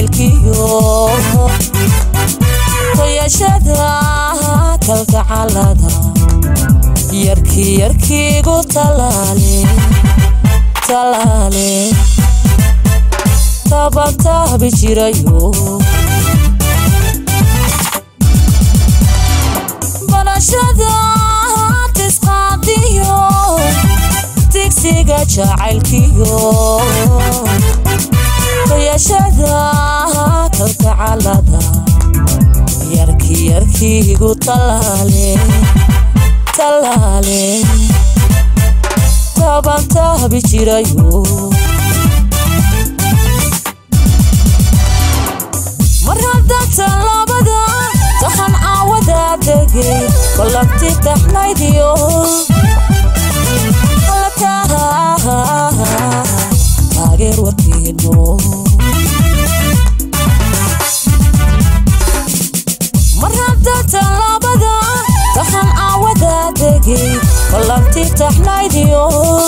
jacaylkiyo toyashada kalgacalada yarkiigu talaale tabantaabi jirayo barashada tisqaadiyo tigsiga jacaylkiyo toyashada kalgacalada yarkiigu talaale tabantaabi jirayo marada talabada tahan caawada degay ballanti taxnaydiyo taageer warkeeno marada talabada tahan caawada degay ballanti taxnaydiyo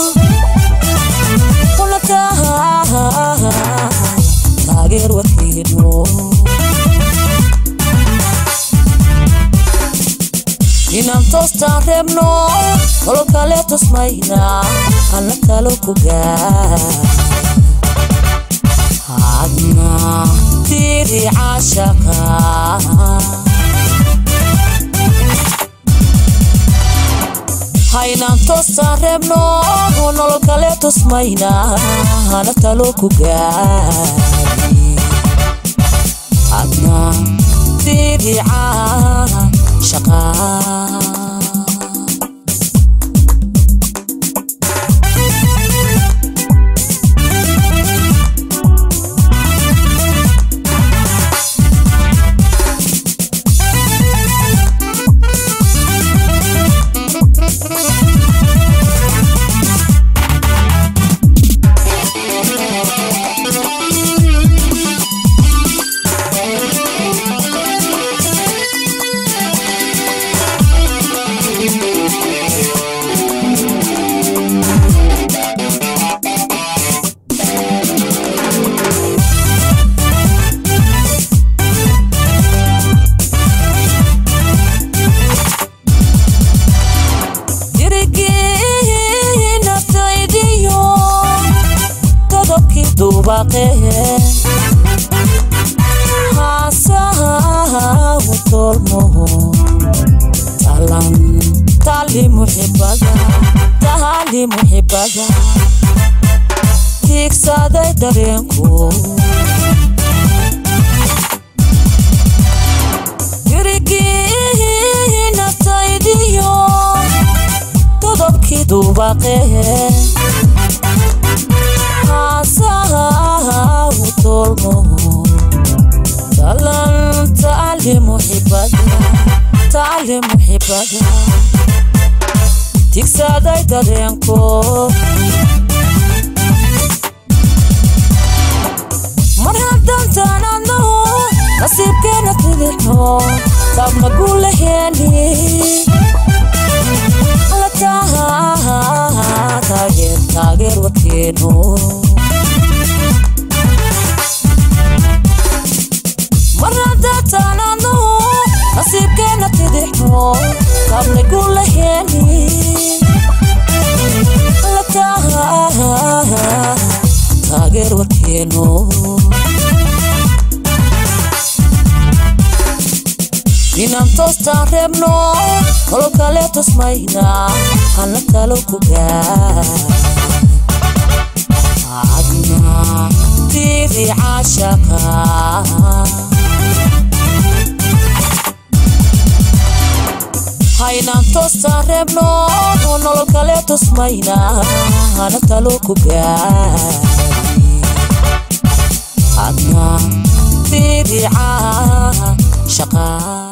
taageer warkeeno inaan toostaan reebno nolol kale tusmayna alla talo ku gaar hadna tiri caashaqa haynaan toostaan reebno nolol kale tusmayna alla talo ku gaar hadna tiri caashaqa تالي محبة تكسادي dareenku يريكي نفتايديو تضبكي دوباقيه تعلم محبة تكسادي dareenku mar haddaan taanadno nasiibkeena tidixno taabna guulaheeni alla taageer warkeeno mar haddaan taanadno nasiibkeena tidixno taabna guulaheeni alla taageer warkeeno inaan toostaan reebno nolol kale tusmayna alla talo ku gaar hadna tiri caashaqa haynaan toostaan reebno nolol kale tusmayna alla talo ku gaar hadna tiri caashaqa